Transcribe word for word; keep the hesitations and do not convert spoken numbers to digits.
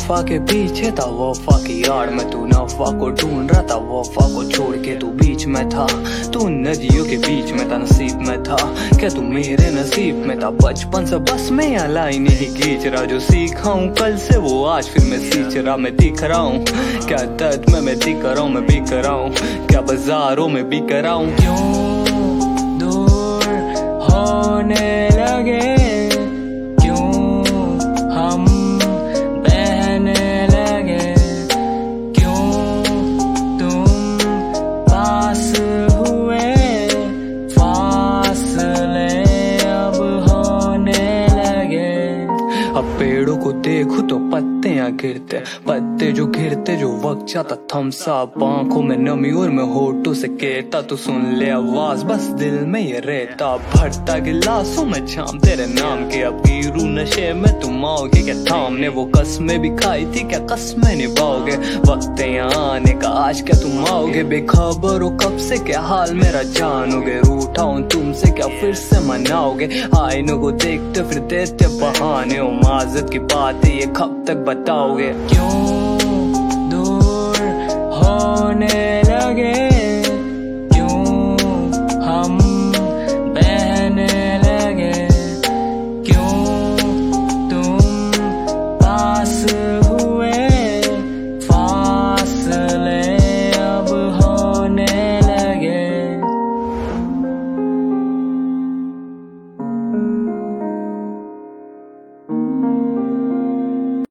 वफा के पीछे था, वफा की आड़ में तू नफा को ढूंढ रहा था, वफा को छोड़ के तू बीच में था, तू नदियों के बीच में था, नसीब में था क्या तू मेरे नसीब में था। बचपन से बस मैं यहाँ लाइन ही खींच रहा, जो सीखा हूँ कल से वो आज फिर मैं सींच रहा। मैं दिख रहा हूँ क्या दर्द में मैं दिख रहा हूँ, मैं बिक रहा हूँ क्या बाजारों में बिक रहा हूँ। क्यों दूर होने लगे, अब पेड़ों को देखो तो पत्ते यहाँ गिरते, पत्ते जो गिरते जो वक्त जाता थमसा, आंखों में नमी और मैं होठों से कहता तो सुन ले आवाज बस दिल में ये रहता। भरता गिलासों में शाम तेरे नाम के, अब गिरू नशे में तुम आओगे क्या थामने, वो कसमें भी खाई थी क्या कसमें निभाओगे, वक्त यहाँ आने का आज क्या तुम आओगे। बेखबर हो कब से क्या हाल मेरा जानोगे, रूठा हूँ तुमसे क्या फिर से मनाओगे, आईनों को देखते फिर देते बहाने हो, माजत की बातें ये कब तक बताओगे। क्यों दूर होने लगे